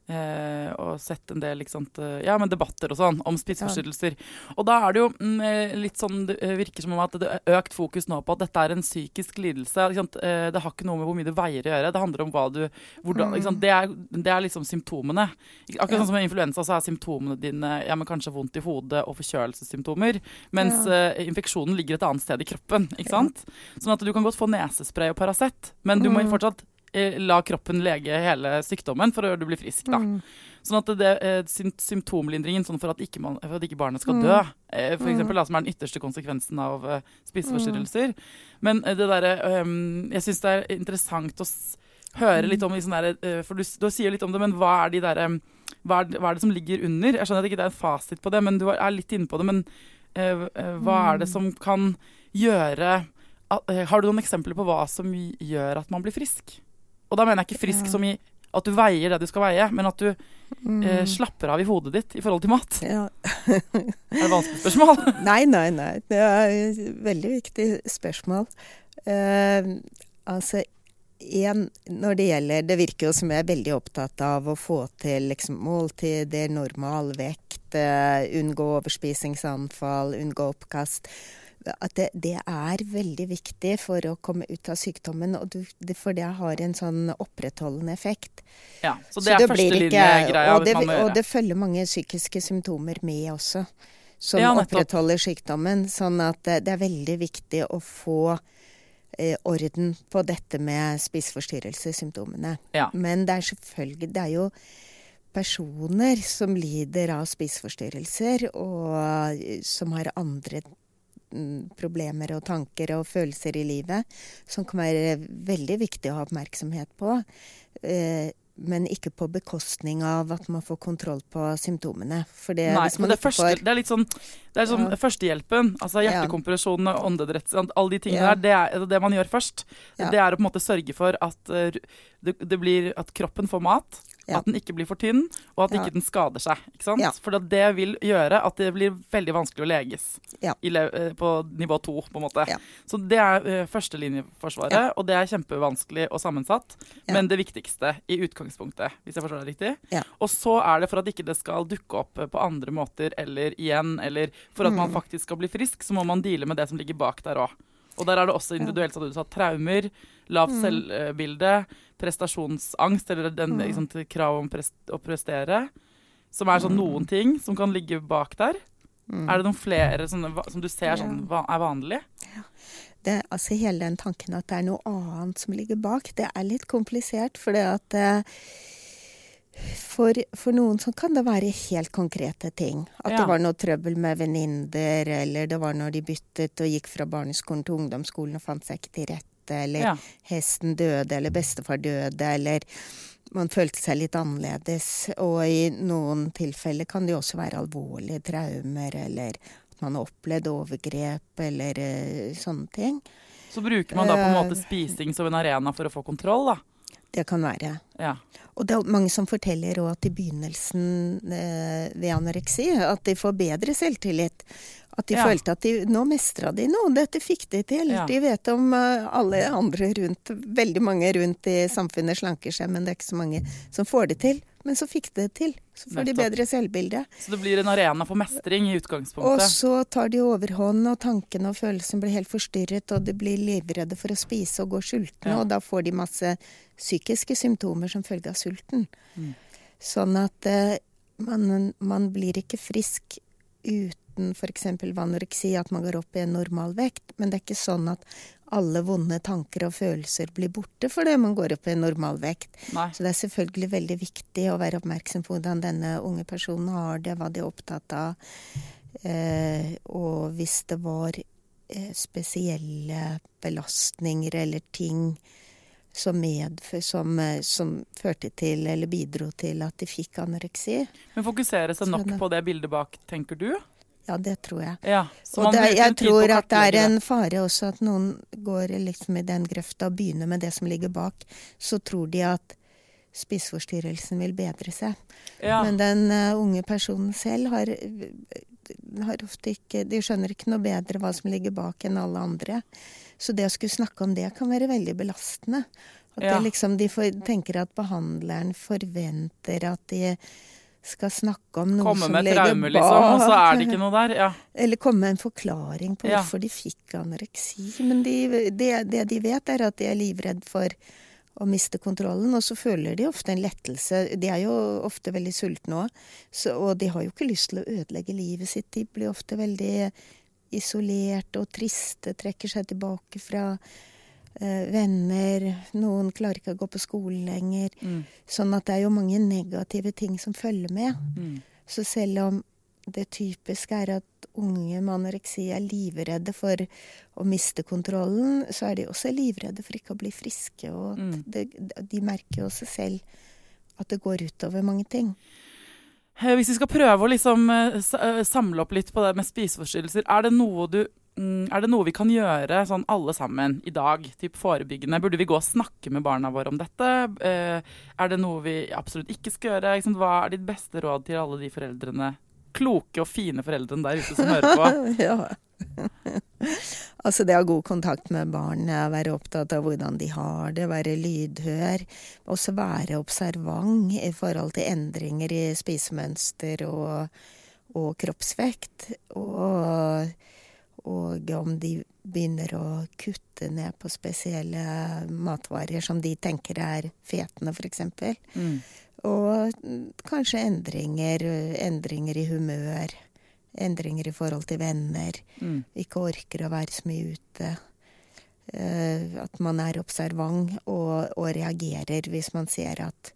og sett en del men debatter og sånn om spiseforstyrrelser. Og da det jo litt sånn, det virker som om at det økt fokus nå på at dette en psykisk lidelse. Det har ikke noe med hvor mye du veier å gjøre. Det handler om hvordan, det liksom symptomene. Akkurat sånn som med influensa, så symptomene dine men kanskje vondt i hodet og forkjølelsessymptomer, mens infeksjonen ligger et annet sted i kroppen, ikke sant? Sånn at du kan godt få nesespray og Paracet, men du må fortsatt la kroppen lege hele sykdommen for at du blir frisk da. Sånn at det symptomlindringen sånn for at ikke barnet skal dø, for eksempel som den ytterste konsekvensen av spiseforstyrrelser. Men det jeg synes det interessant å høre litt om for du sier litt om det, men hva hva det som ligger under? Jeg skjønner at det ikke en fasit på det, men du litt inne på det, men hva det som kan gjøre har du noen eksempler på hva som gjør at man blir frisk? Og da mener jeg ikke frisk som i at du veier det du skal veie, men at du slapper av i hodet ditt i forhold til mat. Ja. Det et vanskelig spørsmål? Nei. Det et veldig viktig spørsmål. Når det gjelder, det virker jo som jeg veldig opptatt av å få til måltider, normal vekt, unngå overspisingsanfall, unngå oppkast. At det veldig viktig for å komme ut av sykdommen, for det har en sånn opprettholdende effekt. Ja, så det førstelinjegreia og det følger mange psykiske symptomer med også, som opprettholder sykdommen. Sånn at det veldig viktig å få orden på dette med spiseforstyrrelsessymptomene. Ja. Men det selvfølgelig, det jo personer som lider av spiseforstyrrelser, og som har andre problemer og tanker og følelser i livet, som kan være veldig viktig å ha oppmerksomhet på, men ikke på bekostning av at man får kontroll på symptomene. For det, Nei, hvis man det er litt sånn, førstehjelpen, altså hjertekompresjon, åndedretts, alle de tingene der, det man gjør først, det å på en måte sørge for at det blir, at kroppen får mat, at den ikke blir for tynn, og at ikke den skader seg, ikke sant? For det vil gjøre at det blir veldig vanskelig å leges på nivå 2, på en måte. Så det førstelinjeforsvaret, og det kjempevanskelig og sammensatt, men det viktigste i utgangspunktet, hvis jeg forstår det riktig. Og så det for at ikke det skal dukke opp på andre måter, eller igjen, eller for at man faktisk skal bli frisk, så må man deale med det som ligger bak der også. Og der det også individuelt, som du sa, traumer, lavt selvbilde, prestasjonsangst, eller den liksom, krav om å prestere, som sånn noen ting som kan ligge bak der. Det noen flere sånne, som du ser sånn, vanlig? Ja. Det altså hele den tanken at det noe annet som ligger bak, det litt komplisert, for det at for noen så kan det være helt konkrete ting. At det var noe trøbbel med venninner, eller det var når de byttet og gikk fra barneskolen til ungdomsskolen og fant seg ikke til rette, eller hesten døde, eller bestefar døde, eller man følte seg litt annerledes. Og i noen tilfeller kan det også være alvorlige traumer, eller at man har opplevd overgrep, eller sånne ting. Så bruker man da på en måte spising som en arena for å få kontroll, da? Det kan være. Og det mange som forteller også at i begynnelsen ved anoreksi, at de får bedre selvtillit. At de følte at nå mestret de noe, dette fikk de til. De vet om alle andre rundt, veldig mange rundt i samfunnet slanker seg, men det ikke så mange som får det til. Men så fikk det til. Så får de bedre selvbilde. Så det blir en arena for mestring i utgangspunktet. Og så tar de overhånd, og tankene og følelsen blir helt forstyrret, og de blir livredde for å spise og gå sultne, og da får de masse psykiske symptomer som følge av sulten. Sånn at man blir ikke frisk uten for eksempel anoreksi, at man går opp i en normal vekt, men det ikke sånn at alle vonde tanker og følelser blir borte fordi man går opp i en normal vekt. Så det selvfølgelig veldig viktig å være oppmerksom på hvordan denne unge personen har det, hva de opptatt av, og hvis det var spesielle belastninger eller ting som førte til eller bidro til at de fikk anoreksi. Men fokuserer seg nok på det bildet bak, tenker du? Ja, det tror jeg. Og jeg tror at det en fare også at noen går liksom i den grøfta og begynner med det som ligger bak, så tror de at spiseforstyrrelsen vil bedre seg. Men den unge personen selv har ofte ikke, de skjønner ikke noe bedre hva som ligger bak enn alle andre. Så det å skulle snakke om det kan være veldig belastende. At det liksom, de tenker at behandleren forventer at de skal snakke om noe som ligger traumer, bak. Liksom, og så det ikke noe der, Eller komme med en forklaring på hvorfor de fikk anoreksi. Men det de vet at de livredd for å miste kontrollen, og så føler de ofte en lettelse. De jo ofte veldig sultne også, og de har jo ikke lyst til å ødelegge livet sitt. De blir ofte veldig isolert og triste, trekker seg tilbake fra venner, noen klarer ikke å gå på skolen lenger. Sånn at det jo mange negative ting som følger med. Så selv om det typiske at unge med anoreksi livredde for å miste kontrollen, så de også livredde for ikke å bli friske. Og de merker jo også selv at det går utover mange ting. Hvis vi skal prøve å liksom samle opp litt på det med spiseforstyrrelser, er det noe vi kan gjøre sånn alle sammen i dag, typ forebyggende? Burde vi gå og snakke med barna våre om dette? Er det noe vi absolutt ikke skal gjøre? Hva ditt beste råd til alle de foreldrene, kloke og fine foreldrene der ute som hører på? Altså det å ha god kontakt med barn, være opptatt av hvordan de har det, være lydhør, også være observant i forhold til endringer i spisemønster og kroppsvekt, og om de begynner å kutte ned på spesielle matvarer som de tenker fetende, for eksempel. Og kanskje endringer i humør, endringer i forhold til venner, ikke orker å være så mye ute. At man observant og reagerer hvis man ser at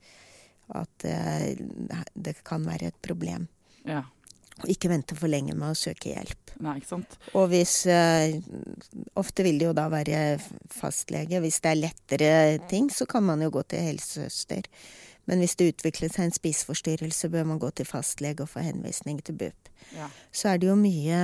det kan være et problem. Ja. Og ikke vente for lenge med å søke hjelp. Nei, ikke sant? Og hvis, ofte vil det jo da være fastlege. Hvis det lettere ting, så kan man jo gå til helsesøster. Men hvis det utvikler seg en spiseforstyrrelse, bør man gå til fastlege og få henvisning til BUP. Ja. Så det jo mye...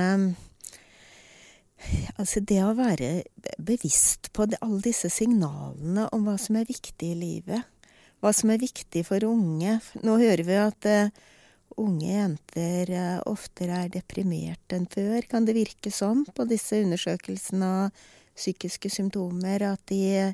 Altså det å være bevisst på alle disse signalene om hva som viktig i livet. Hva som viktig for unge. Nå hører vi at unge jenter oftere deprimert enn før. Kan det virke sånn på disse undersøkelsene av psykiske symptomer? At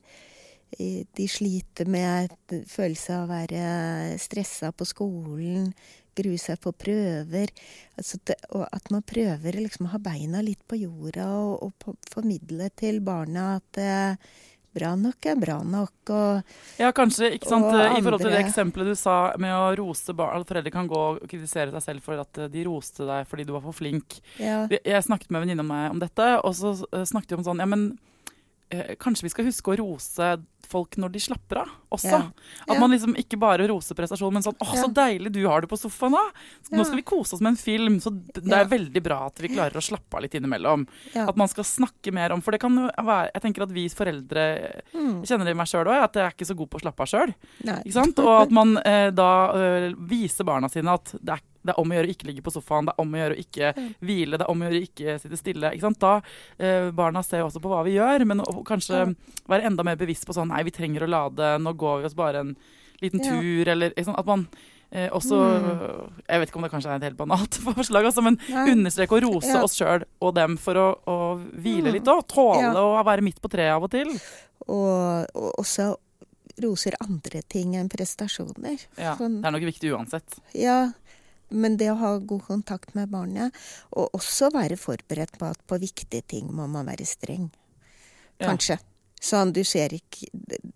de sliter med følelse av å være stresset på skolen, grue seg på prøver. Altså og at man prøver liksom å ha beina litt på jorda og formidle til barna at bra nok bra nok. Ja, kanskje, ikke sant, i forhold til det eksempelet du sa med å rose barn, at foreldre kan gå og kritisere seg selv for at de roste deg fordi du var for flink. Ja. Jeg snakket med en venninne om meg om dette, og så snakket vi om sånn, ja, men kanskje vi skal huske å rose folk når de slapper av også. Ja. At man liksom ikke bare roser prestasjonen, men sånn, så deilig du har det på sofaen da. Nå skal vi kose oss med en film, så det veldig bra at vi klarer å slappe av litt innimellom. Ja. At man skal snakke mer om, for det kan jo være, jeg tenker at vi foreldre, jeg kjenner det i meg selv også, at jeg ikke så god på å slappe av selv. Ikke sant? Og at man da viser barna sine at det er om å gjøre å ikke ligge på sofaen, det er om å gjøre å ikke hvile, det er om å gjøre å ikke sitte stille. Ikke sant? Da barna ser også på hva vi gjør, men kanskje være enda mer bevisst på sånn, nei, vi trenger å lade, nå går vi oss bare en liten tur, eller sånn, at man også, jeg vet ikke om det kanskje et helt banalt forslag, altså, men understreke og rose oss selv og dem for å hvile litt og tåle å være midt på treet av og til. Og også roser andre ting enn prestasjoner. Ja, det er nok viktig uansett. Ja, men det å ha god kontakt med barnet, og også være forberedt på at på viktige ting må man være streng. Kanskje. Sånn, du ser ikke,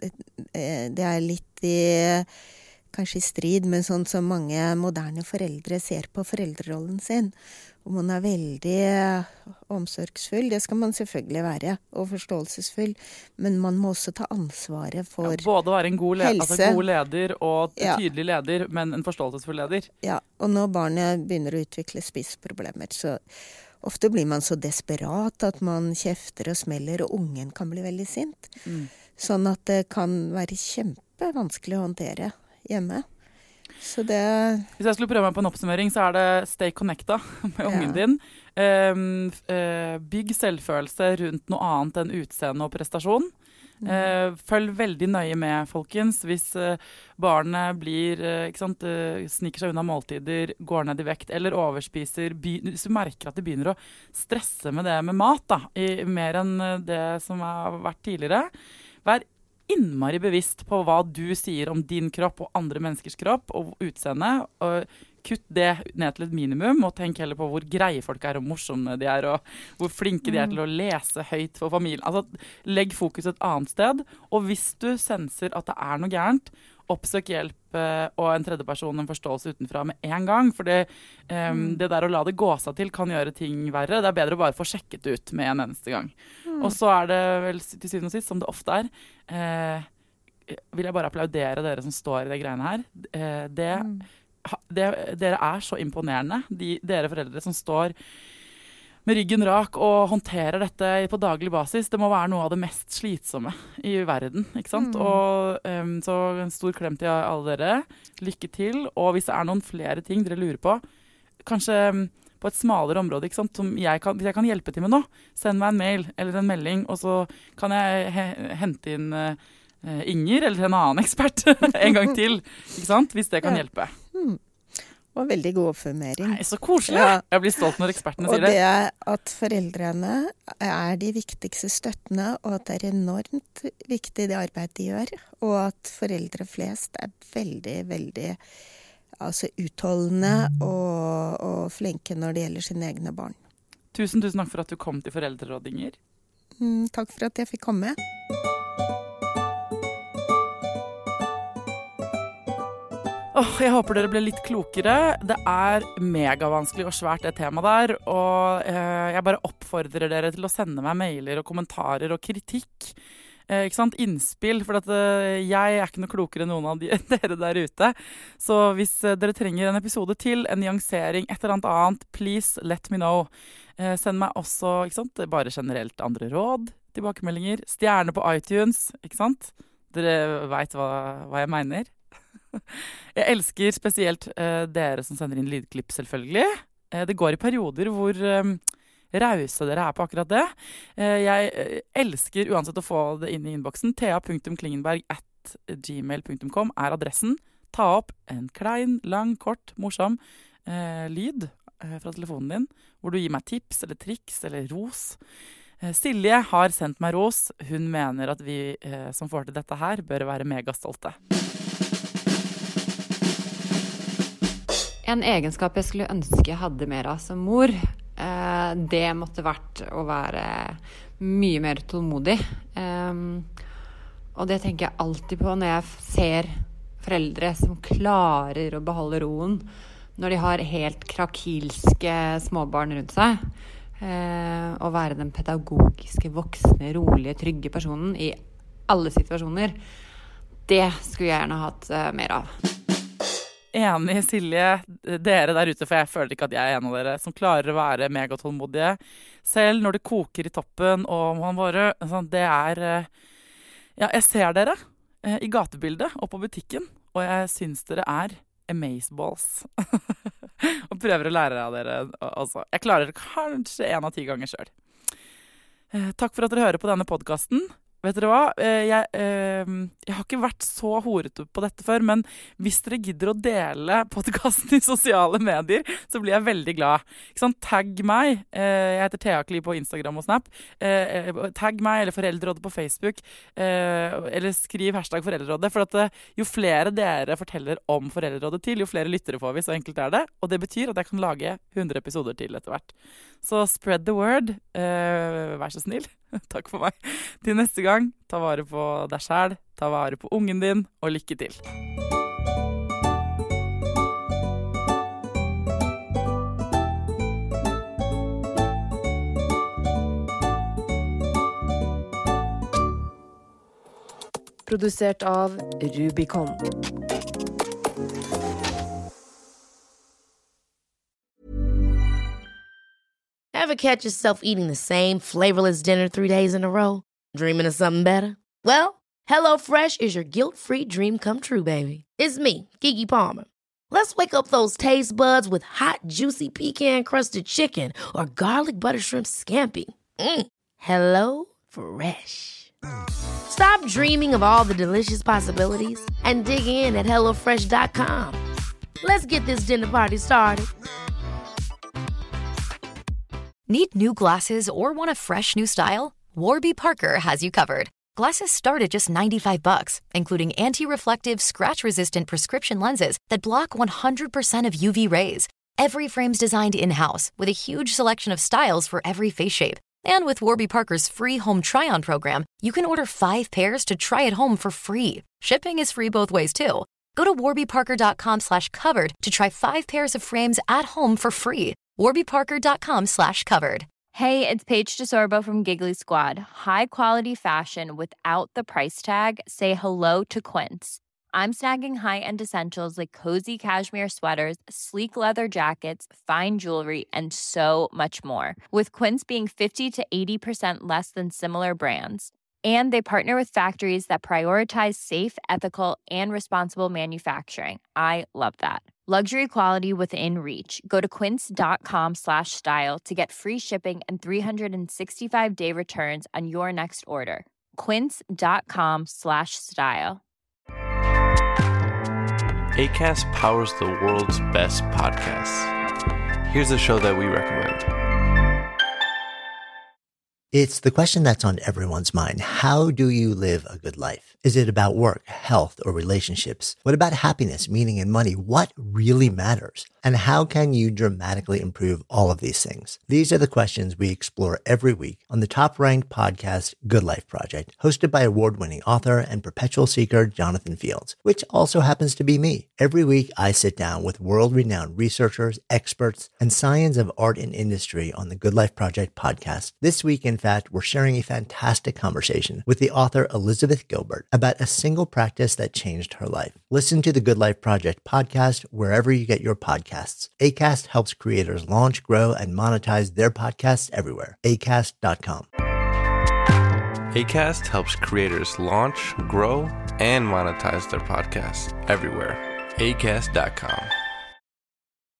det litt kanskje i strid, men sånn som mange moderne foreldre ser på foreldrerollen sin. Og man veldig omsorgsfull, det skal man selvfølgelig være, og forståelsesfull, men man må også ta ansvaret for helse. Både være en god leder og tydelig leder, men en forståelsesfull leder. Ja, og når barnet begynner å utvikle spiseproblemer, så ofte blir man så desperat at man kjefter og smeller, og ungen kan bli veldig sint. Sånn at det kan være kjempevanskelig å håndtere hjemme. Så det... Hvis jeg skulle prøve meg på en oppsummering, så det stay connecta med ungen din. Bygg selvfølelse rundt noe annet enn utseende og prestasjon. Følg veldig nøye med, folkens. Hvis barnet blir, sniker seg unna måltider, går ned i vekt eller overspiser, hvis du merker at de begynner å stresse med det med mat, da, mer enn det som har vært tidligere, vær innmari bevisst på hva du sier om din kropp og andre menneskers kropp og utseende, og kutt det ned til et minimum, og tenk heller på hvor greie folk og morsomme de og hvor flinke de til å lese høyt for familien. Altså, legg fokus et annet sted, og hvis du senser at det noe gærent, oppsøk hjelp og en tredje person, en forståelse utenfra med en gang, for det der å la det gå seg til kan gjøre ting verre. Det bedre å bare få sjekket ut med en eneste gang. Og så det vel til syvende og sist, som det ofte vil jeg bare applaudere dere som står i det greiene her. Dere så imponerende, dere foreldre som står med ryggen rak og håndterer dette på daglig basis. Det må være noe av det mest slitsomme i verden, ikke sant? Og så en stor klem til alle dere. Lykke til. Og hvis det noen flere ting dere lurer på, kanskje på et smalere område, ikke sant? Som hvis jeg kan hjelpe til med nå, send meg en mail eller en melding, og så kan jeg hente inn Inger eller en annen ekspert en gang til, ikke sant? Hvis det kan hjelpe. Og veldig god oppsummering. Nei, så koselig. Ja. Jeg blir stolt når ekspertene sier det. Og det at foreldrene de viktigste støttene, og at det enormt viktig det arbeidet de gjør, og at foreldre flest veldig, veldig utholdende og flinke når det gjelder sine egne barn. Tusen takk for at du kom til Foreldrerådet, Inger. Takk for at jeg fikk komme. Jeg håper dere ble litt klokere. Det megavanskelig og svært det temaet der, og jeg bare oppfordrer dere til å sende meg mailer og kommentarer og kritikk. Ikke sant? Innspill, for at jeg ikke noe klokere enn noen av dere der ute. Så hvis dere trenger en episode til, en nyansering, et eller annet, please let me know. Send meg også, ikke sant? Bare generelt andre råd, tilbakemeldinger, stjerner på iTunes, ikke sant? Dere vet hva jeg mener. Jeg elsker spesielt dere som sender inn lydklipp, selvfølgelig. Det går i perioder hvor rause dere på akkurat det. Jeg elsker uansett å få det inn i innboksen. thea.klingenberg@gmail.com adressen. Ta opp en klein, lang, kort, morsom lyd fra telefonen din, hvor du gir meg tips eller triks eller ros. Silje har sendt meg ros. Hun mener at vi som får til dette her bør være megastolte. En egenskap jeg skulle ønske jeg hadde mer av som mor, det måtte vært å være mye mer tålmodig. Og det tenker jeg alltid på når jeg ser foreldre som klarer å beholde roen når de har helt krakilske småbarn rundt seg. Å være den pedagogiske, voksne, rolige, trygge personen i alle situasjoner. Det skulle jeg gjerne hatt mer av. Enig, Silje, dere der ute, for jeg føler ikke at jeg en av dere som klarer å være megatålmodige. Selv når det koker i toppen, og man bare, sånn, det jeg ser dere i gatebildet og på butikken, og jeg synes dere amazeballs. Og prøver å lære av dere også. Jeg klarer det kanskje 1 av 10 ganger selv. Takk for at dere hører på denne podcasten. Vet dere hva? Jeg har ikke vært så horete på dette før, men hvis dere gidder å dele podcasten i sosiale medier, så blir jeg veldig glad. Ikke sant? Tagg meg. Jeg heter Thea Kli på Instagram og Snap. Tagg meg, eller Foreldrerådet på Facebook, eller skriv hashtag Foreldrerådet, for at jo flere dere forteller om Foreldrerådet til, jo flere lyttere får vi, så enkelt det. Og det betyr at jeg kan lage 100 episoder til etter hvert. Så spread the word. Vær så snill. Takk for meg. Til neste gang, ta vare på deg selv, ta vare på ungen din, og lykke til. Produsert av Rubicon. Ever catch yourself eating the same flavorless dinner 3 days in a row? Dreaming of something better? Well, HelloFresh is your guilt-free dream come true, baby. It's me, Keke Palmer. Let's wake up those taste buds with hot, juicy pecan-crusted chicken or garlic butter shrimp scampi. Hello Fresh. Stop dreaming of all the delicious possibilities and dig in at HelloFresh.com. Let's get this dinner party started. Need new glasses or want a fresh new style? Warby Parker has you covered. Glasses start at just $95, including anti-reflective, scratch-resistant prescription lenses that block 100% of UV rays. Every frame's designed in-house with a huge selection of styles for every face shape. And with Warby Parker's free home try-on program, you can order 5 pairs to try at home for free. Shipping is free both ways, too. Go to warbyparker.com/covered to try 5 pairs of frames at home for free. warbyparker.com/covered. Hey, it's Paige DeSorbo from Giggly Squad. High quality fashion without the price tag. Say hello to Quince. I'm snagging high-end essentials like cozy cashmere sweaters, sleek leather jackets, fine jewelry, and so much more. With Quince being 50 to 80% less than similar brands. And they partner with factories that prioritize safe, ethical, and responsible manufacturing. I love that. Luxury quality within reach. Go to quince.com/style to get free shipping and 365-day returns on your next order. Quince.com/style. Acast powers the world's best podcasts. Here's a show that we recommend. It's the question that's on everyone's mind. How do you live a good life? Is it about work, health, or relationships? What about happiness, meaning, and money? What really matters? And how can you dramatically improve all of these things? These are the questions we explore every week on the top-ranked podcast, Good Life Project, hosted by award-winning author and perpetual seeker Jonathan Fields, which also happens to be me. Every week, I sit down with world-renowned researchers, experts, and science of art and industry on the Good Life Project podcast. This week, in fact, we're sharing a fantastic conversation with the author Elizabeth Gilbert about a single practice that changed her life. Listen to the Good Life Project podcast wherever you get your podcasts. Acast helps creators launch, grow, and monetize their podcasts everywhere. Acast.com. Acast helps creators launch, grow, and monetize their podcasts everywhere. Acast.com.